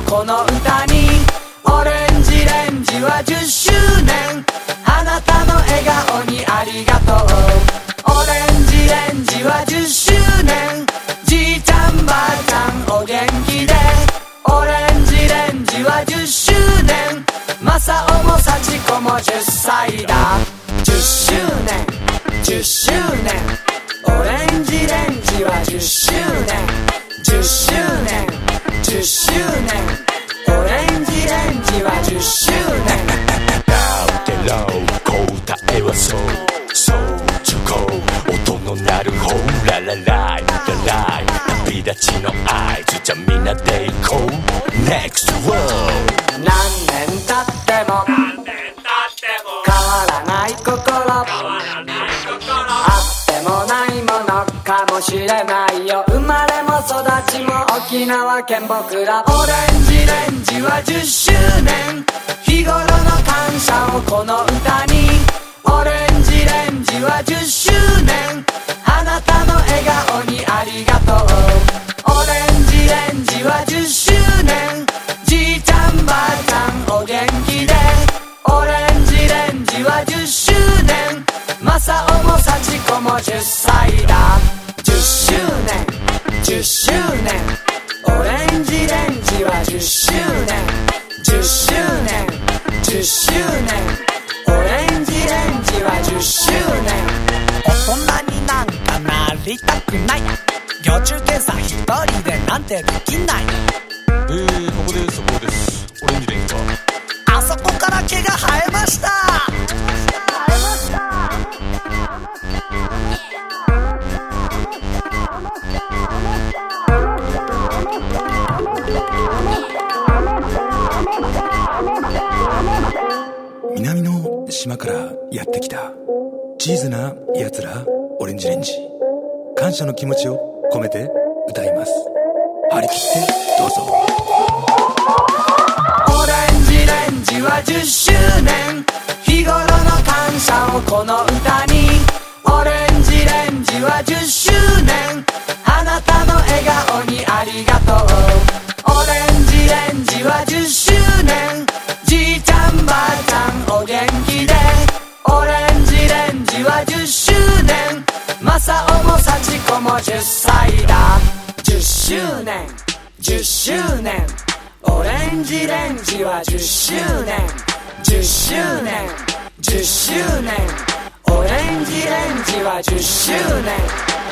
この歌にオレンジレンジは10周年あなたの笑顔にありがとうオレンジレンジは10周年じいちゃんばあちゃんお元気でオレンジレンジは10周年マサオもサチコも10歳だ10周年10周年オレンジレンジは10周年10周年10周年オレンジレンジは10周年ラウテロ答えはそう中高音の鳴る方ララライラライ旅立ちの合図じゃみんなで行こう NEXT WORLD 何年経っても変わらない心あってもないものかもしれないよ生まれも育ちも沖縄県僕らオレンジレンジは10周年日頃の感謝をこの歌にオレンジレンジは10周年あなたの笑顔にありがとうオレンジレンジは10周年じいちゃんばあちゃんお元気でオレンジレンジは10周年マサオもサチコも10歳だ10周年10周年オレンジレンジは10周年10周年10周年オレンジレンジは10周年大人になんかなりたくない幼虫検査一人でなんてできないここですオレンジレンジはあそこから毛が生えました南の島からやってきたチーズなやつらオレンジレンジ感謝の気持ちを込めて歌います張り切ってどうぞオレンジレンジは10周年日頃の感謝をこの歌にオレンジレンジは10周年あなたの笑顔にありがとうオレンジレンジは10周年じいちゃんばあちゃんお元気でオレンジレンジは10周年マサオもサチコも10歳だ10周年10周年オレンジレンジは10周年10周年10周年オレンジレンジは10周年